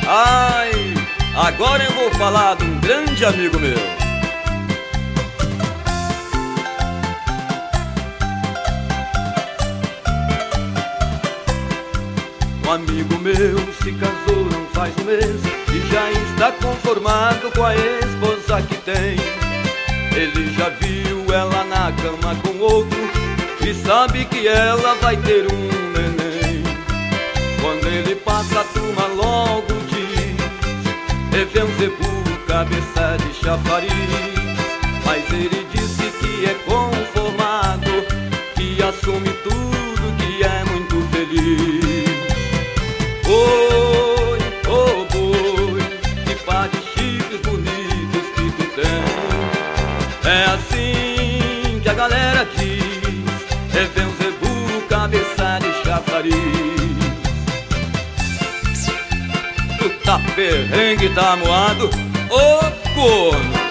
Ai, agora eu vou falar de um grande amigo meu. Um amigo meu se casou não faz um mês e já está conformado com a esposa que tem. Ele já viu ela na cama com outro e sabe que ela vai ter um neném. Quando ele passa a turma logo diz: "Evê um zebu, cabeça de chafariz". Mas ele disse que é conformado, que assume tudo, que é muito feliz. Oi, oh boi, que par de chifres bonitos que tu tem. É assim que a galera diz: "Evê um zebu, cabeça de chafariz". Tu tá perrengue, tá moado, ô corno.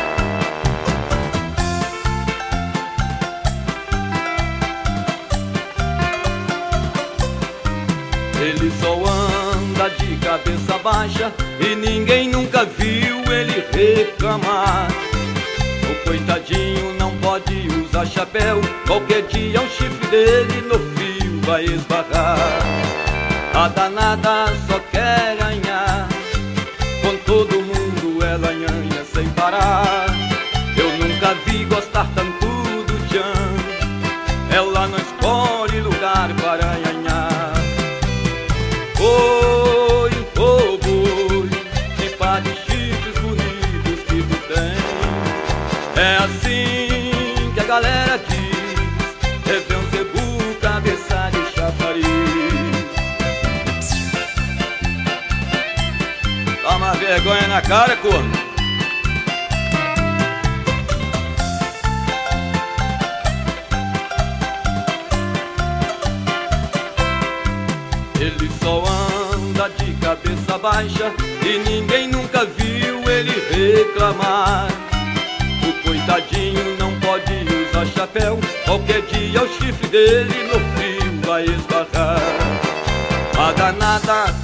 Ele só anda de cabeça baixa e ninguém nunca viu ele reclamar. O coitadinho não pode usar chapéu, qualquer dia o chifre dele no fio vai esbarrar. A danada só quer ganhar, com todo mundo ela anhanha sem parar. Eu nunca vi gostar tanto do Tchan, ela não escolhe lugar para anhanhar. Oi, oh boi, que par de chifres bonitos que tu tem. É assim que a galera diz: "Evê um zebu, cabeça de chafariz". Toma vergonha na cara, corno. Ele só anda de cabeça baixa e ninguém nunca viu ele reclamar. O coitadinho não pode usar chapéu, qualquer dia o chifre dele no fio vai esbarrar. A danada